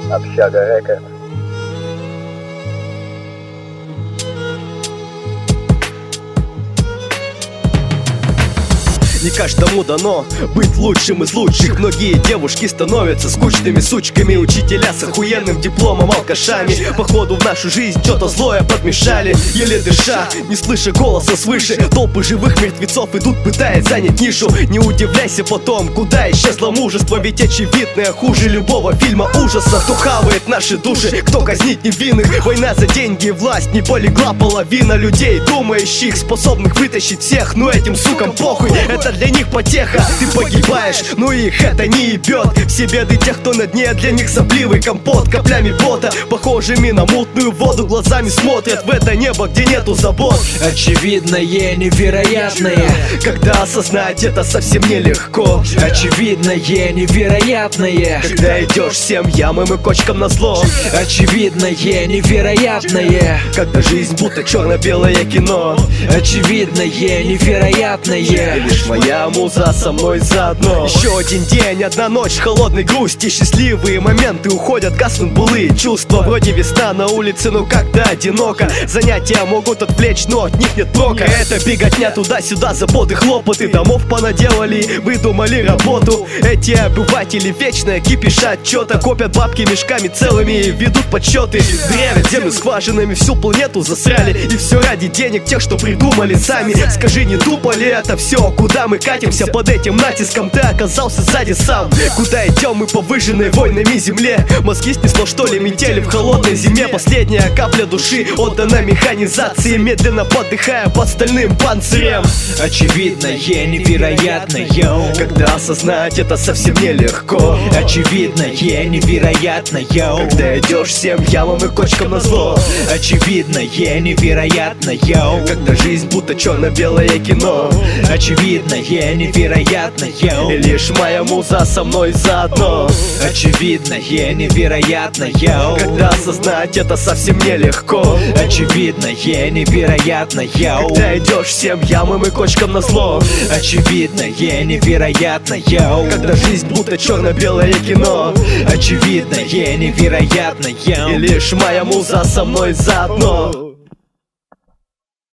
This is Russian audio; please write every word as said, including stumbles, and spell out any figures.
Общага Рекорд. Не каждому дано быть лучшим из лучших. Многие девушки становятся скучными сучками, учителя с охуенным дипломом алкашами. Походу в нашу жизнь что-то злое подмешали. Еле дыша, не слыша голоса свыше, толпы живых мертвецов идут, пытаясь занять нишу. Не удивляйся потом, куда исчезло мужество, ведь очевидное хуже любого фильма ужаса. Кто хавает наши души, кто казнит невинных. Война за деньги и власть, не полегла половина людей, думающих, способных вытащить всех. Но этим сукам похуй, это для них потеха. Ты погибаешь, но их это не ебет. Все беды тех, кто на дне, для них сопливый компот. Каплями пота, похожими на мутную воду, глазами смотрят в это небо, где нету забот. Очевидное, невероятное, когда осознать это совсем нелегко. Очевидное, невероятное, когда идешь всем ямам и кочкам на зло. Очевидное, невероятное, когда жизнь будто черно-белое кино. Очевидное, невероятное, лишь моя муза со мной заодно. Еще один день, одна ночь холодной грусти. Счастливые моменты уходят, гаснут былые чувства. Вроде весна на улице, но как-то одиноко. Занятия могут отвлечь, но от них нет прока. Это беготня туда-сюда, заботы, хлопоты. Домов понаделали, выдумали работу. Эти обыватели вечно кипишат, что-то копят бабки мешками целыми и ведут подсчеты. Древят землю скважинами, всю планету засрали. И все ради денег тех, что придумали сами. Скажи, не тупо ли это все? Куда мы катимся под этим натиском? Ты оказался сзади сам. Куда идем мы по выжженной войнами земле? Мозги снесло, что ли, метели в холодной зиме? Последняя капля души отдана механизации, медленно подыхая под стальным панцирем. Очевидное, невероятное, когда осознать это совсем нелегко. Очевидное, невероятное, когда идешь всем ямам и кочкам на зло. Очевидное, невероятное, когда жизнь будто черно-белое кино. Очевидное, невероятное, и лишь моя муза со мной заодно. Очевидное, невероятное, когда осознать это совсем нелегко. Очевидное, невероятное, когда идешь всем ямам и кочкам на зло. Очевидное, невероятное, когда жизнь будто черно-белое кино. Очевидное, невероятное, и лишь моя муза со мной заодно.